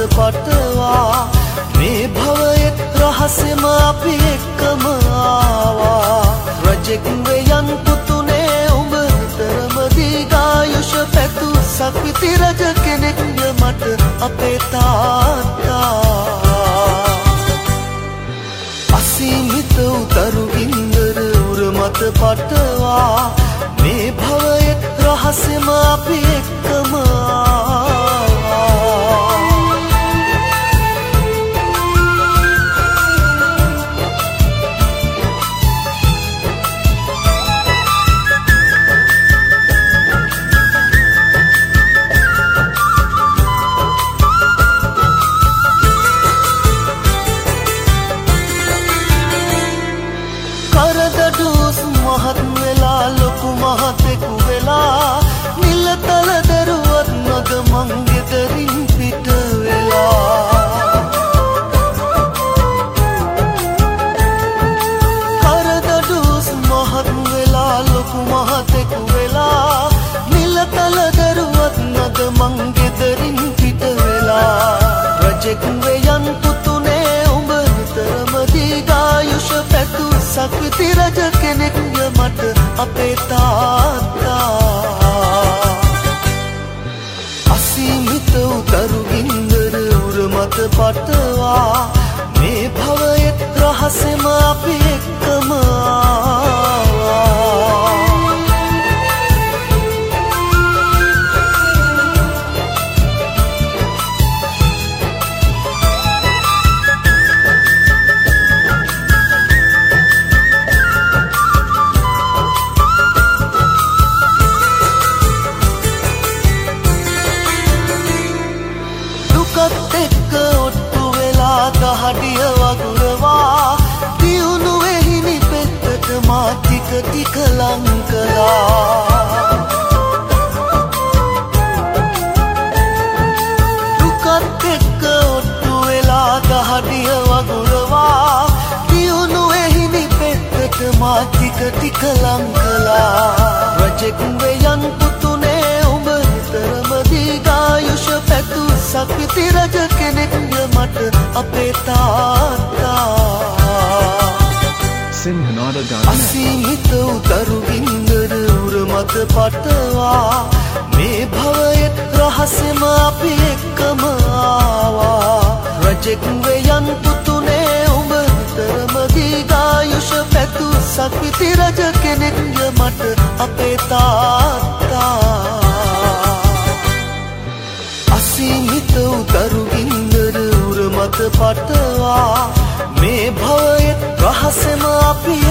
පටවා මේ භවයේ රහසෙම අපි එක්කම ආවා රජෙක් වෙයන් පුතුනේ උඹ නිතරම දීර්ඝායුෂ පැතු සක්විති රජ කෙනෙක්ය මට අපේ තාත්තා අසීමිත උදරු ගින්දර උර මත පටවා මේ භවයේ රහසෙම අපි එක්කම කරදඩුස් මහත් වෙලා ලොකු මහතෙකු වෙලා නිලතල දරුවත් නොද මං ගෙදරින් පිට වෙලා කරදඩුස් මහත් වෙලා ලොකු මහතෙකු වෙලා නිලතල දරුවත් නොද මං ගෙදරින් පිට වෙලා රජෙක් වෙයන් පුතුනේ උඹ නිතරම දීර්ඝායුෂ පැතු සක්විති රජ කෙනෙක්ය මට අපේ තාත්තා අසීමිත උදරු ගින්දර උර මත පටවා මේ භවයේ රහසෙම අපි එක්කම ආවා එක්ක ඔට්ටු වෙලා දහඩිය වගුරවා දියුණු වෙහිනි පෙත්තට මා ටික ටික ලං කළා දුකත් එක්ක ඔට්ටු වෙලා දහඩිය වගුරවා දියුණු වෙහිනි පෙත්තට මා ටික ටික ලං කළා රජෙක් වෙයන් පුතුනේ උඹ නිතරම දීර්ඝායුෂ පැතු සක්විති රජ කෙනෙක්ය මට අපේ තාත්තා අසීමිත උදරු ගින්දර උර මත පටවා මේ භවයේ රහසෙම අපි එක්කම ආවා රජෙක් වෙයන් පුතුනේ උඹ නිතරම දීර්ඝායුෂ පැතු සක්විති රජ කෙනෙක්ය මට අපේ තාත්තා අසීමිත උදරු ගින්දර උර මත පටවා මේ භවයේ රහසෙම අපි